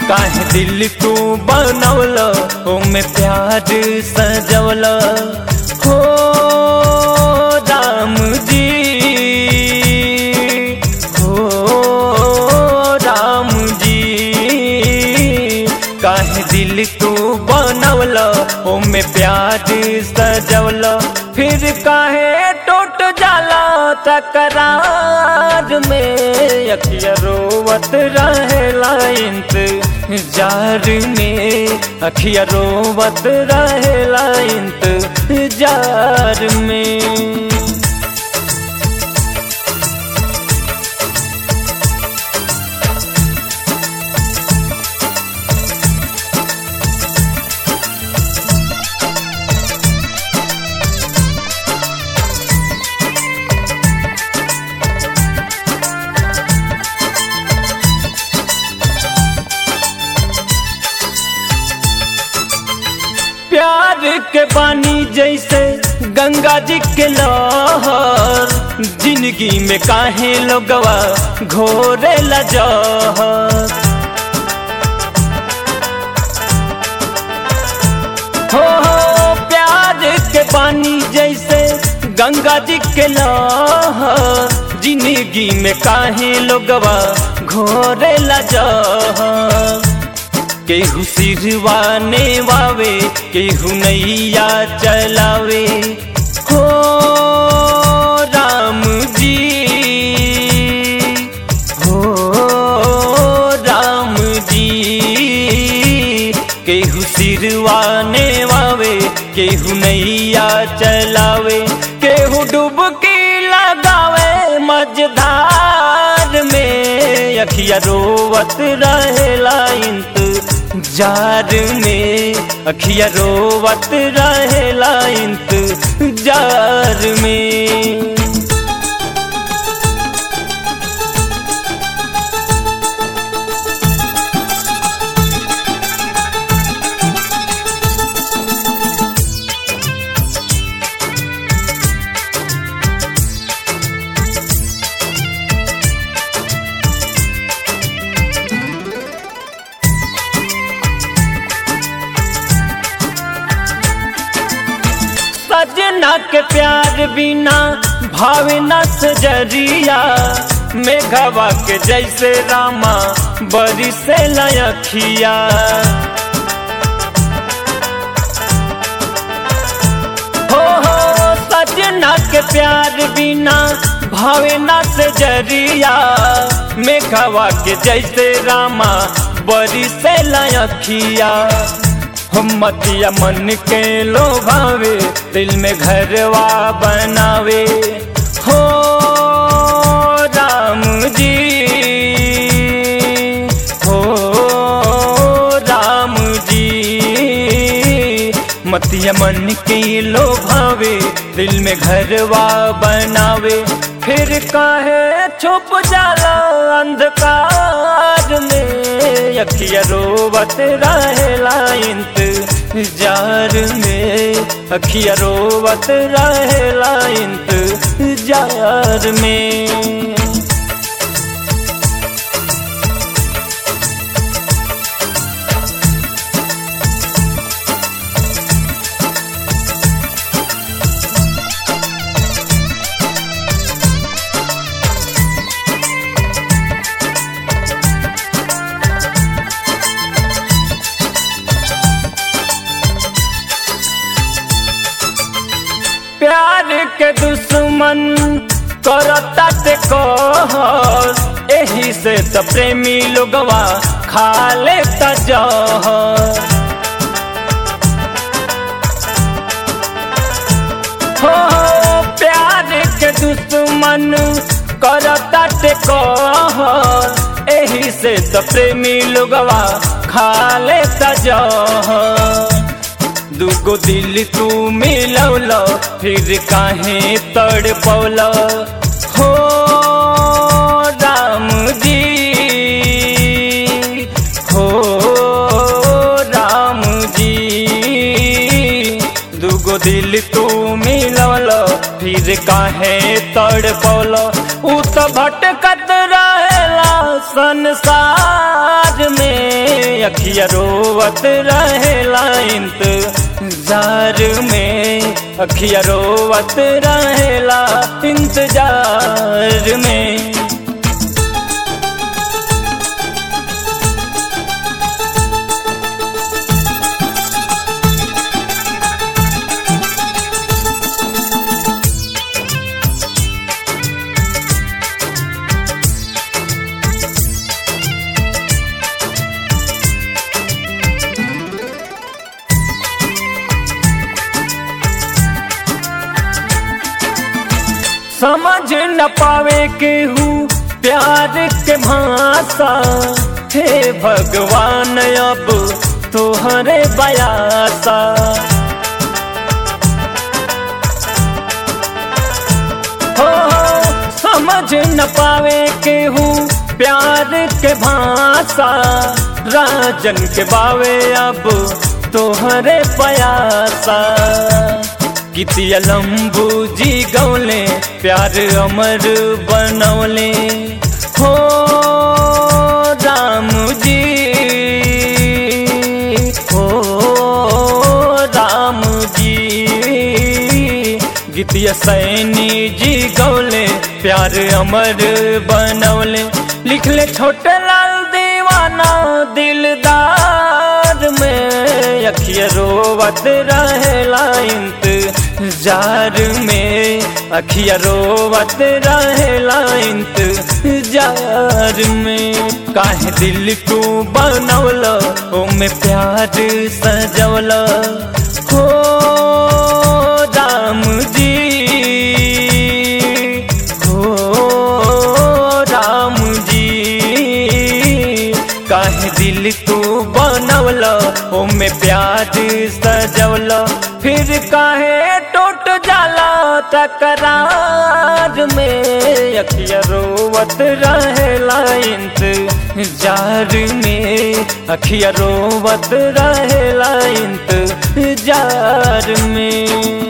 काहे दिल तू बनौल ओमे प्यार सजौल हो राम जी हो राम जी। काहे दिल तू बनौल ओमे प्यार सजौल फिर काहे टूट जाला तकरार में। अखिया रोवत रहेला इंतजार में अखिया रोवत रहेला इंतजार में। प्यार के पानी जैसे गंगा जी के लहर जिंदगी में काहे लोगवा घोरेला जहर। हो प्यार के पानी जैसे गंगा जी के लहर जिंदगी में काहे लोगवा घोरेला जहर। केहू सिरवाने वावे केहू नैया चलावे हो राम जी हो राम जी। केहू सिरवाने वावे केहू नैया चलावे केहू डुबकी लगावे मझधार में। अखिया रोवत रहेला इंतजार में अखिया रोवत रहेला इंतजार में। सजना के प्यार बिना भावे न सजरिया मेघवा के जैसे रामा बरिसे लयखिया। हो सजना के प्यार बिना भावे न सजरिया मेघवा के जैसे रामा बरिसे लयखिया। मतिया मन के लोभावे दिल में घरवा बनावे हो राम जी हो राम जी। मतिया मन के लोभावे दिल में घरवा बनावे फिर काहे छुप जाला अंधकार में। अखिया रोवत रहेला इंतजार में अखिया रोवत रहेला इंतजार में। प्यार के दुश्मन करता ते कहर एही से तो प्रेमी लोगवा खा लेता जहर। हो प्यार के दुश्मन करता ते कहर एही से तो प्रेमी लोगवा खा लेता जहर। दुगो दिल तू मिलौल फिर काहे तड़पौल हो राम जी हो राम जी। दुगो दिल तू मिलौल फिर काहे तड़पौल उ तो भटकत रहेला संसार में। अखिया रोवत रहेला इंतजार में, अखिया रोवत रहेला इंतजार में। समझ न पावे केहू प्यार के भाषा, हे भगवान अब तोहरे बयासा। हो समझ न पावे केहू प्यार के भाषा, राजन के बावे अब तोहरे बयासा। कितिया लंबू जी गौले प्यार अमर बनौले, हो राम जी, हो राम जी। गीतिया सैनी जी गौले प्यार अमर बनौले, लिखले छोटे लाल दीवाना दिलदार में। अखिया रोवत रहेला इंतजार में, अखिया रोवत रहेला इंतजार में। काहे दिल को बनौला ओमे प्यार सजौला, हो राम जी, हो राम जी। काहे दिल को बनौला ओमे प्यार सजौला, फिर काहे टूट जाला तकरार में। अखिया रोवत रहेला इंतजार में, अखिया रोवत रहेला इंतजार में।